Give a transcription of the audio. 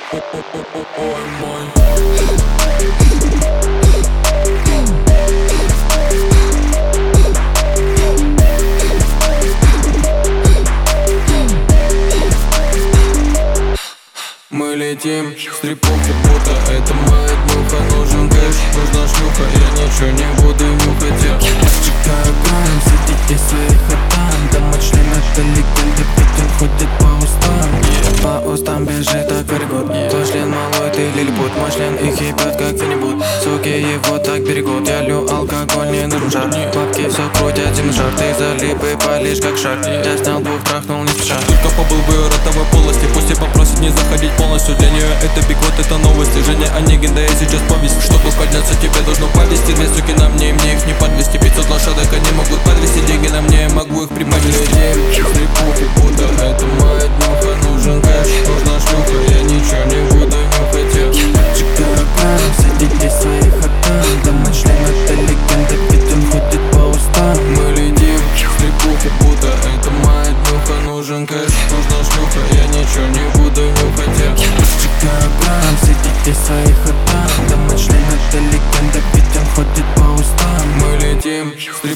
Ой, мой. Мы летим, стриповка, будто это моя днюха. Нужен кэш, нужна шлюха, я ничего не буду нюхать. Чекаю краем, сидите в своих хатах. Дома член это легенда, ведь он ходит по устам. По устам бежит аппергот. Твой член малой, ты лилипут. Мой член их ебет, как фенибут. Суки его так берегут. Я лью алкоголь, не нужен жар. Бабки все крутят, зимний жар. Ты залип и палишь, как шар. Я снял двух, трахнул не спеша. Только побыл в ее ротовой полости. Пусть и попросит не заходить полностью. Для нее это биг, вот это новости. Женя Онегин, да я сейчас повесть. Чтобы подняться, тебе должно повести. Две суки на мне, и мне их не подвести. 500 лошадок они могут подвести. Деньги на мне, я могу их приподнять. Стрипухи, будто это моя днюха. Нужен кэш, нужна шлюха, я ничего не буду нюхать. Чекаю краем, сидите в своих хатах. Дома член это легенда, ведь он ходит по устам. Мы летим, стрипухи, будто это моя днюха. Нужен кэш, нужна шлюха, я ничего не буду нюхать. Чекаю краем, сидите в своих хатах. Дома член это легенда, ведь он ходит по устам. Мы летим,